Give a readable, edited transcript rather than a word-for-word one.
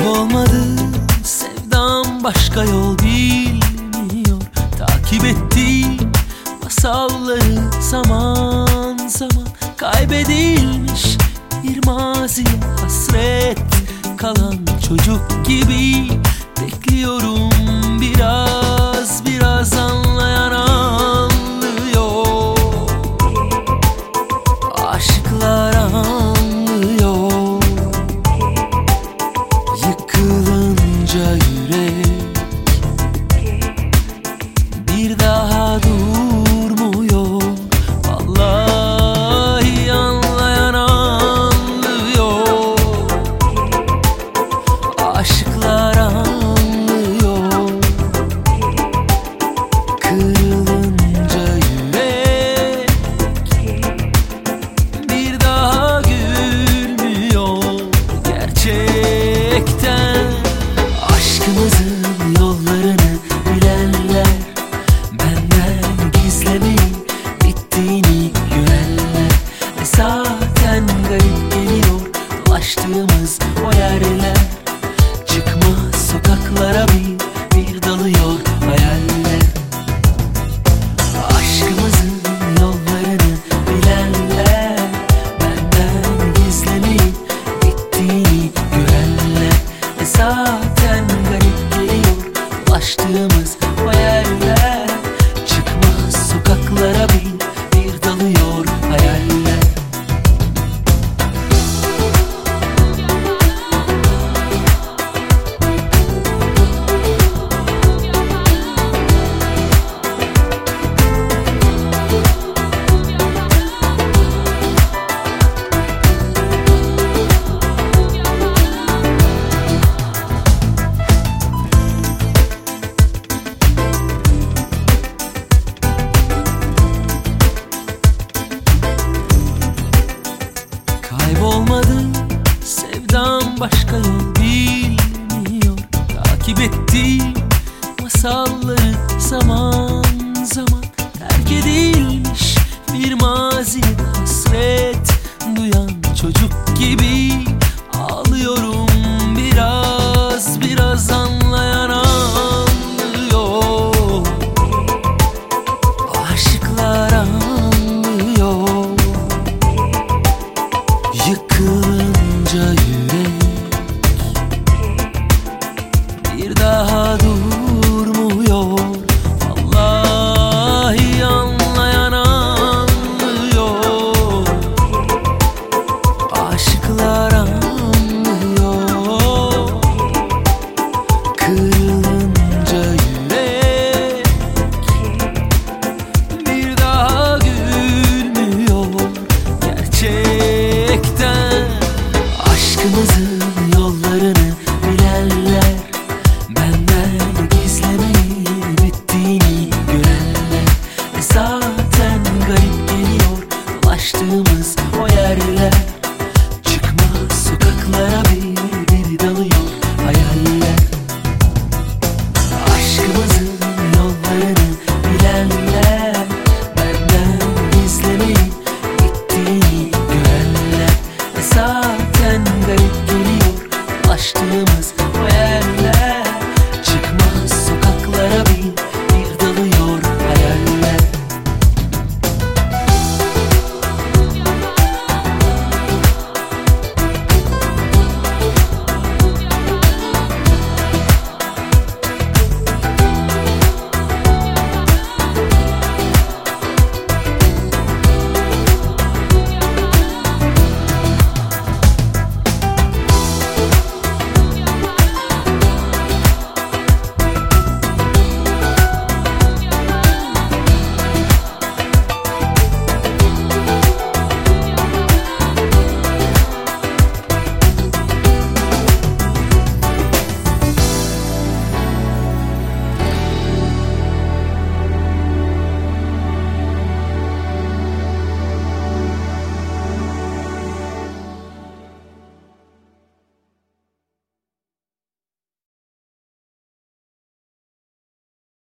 Kaybolmadı sevdam, başka yol bilmiyor. Takip ettiğim masalları zaman zaman kaybedilmiş bir maziye hasret kalan çocuk gibi bekliyorum. Biraz anlayan anlıyor, aşıklar anlıyor. Yıkılınca yürek bir daha durmuyor. Vallahi anlayan anlıyor, aşıklar anlıyor. Kırılınca yürek bir daha gülmüyor gerçekten. Aşkımızın yollarını bilenler, benden gizlemeyi bittiğini görenler. Ve zaten garip geliyor dolaştığımız o yerler. Çıkmaz sokaklara bir dalıyor hayaller. Aşkımızın yollarını bilenler, benden gizlemeyi bittiğini görenler. Ve zaten garip geliyor dolaştığımız o yerler. Çıkmaz sokaklara bir dalıyor hayaller. Kaybolmadı sevdam, başka yol bilmiyor. Takip ettiğim masalları zaman zaman terk edilmiş bir maziye hasret duyan çocuk gibi ağlıyorum. Biraz anlayan anlıyor, aşıklar anlıyor. Yıkılınca yürek bir daha durmuyor. Vallahi anlayan anlıyor, aşıklar anlıyor. Kırılınca yürek bir daha gülmüyor gerçekten. Aşkımızın yollarını bilenler, benden gizlemeyi bittiğini görenler. Ve zaten garip geliyor dolaştığımız o yerler.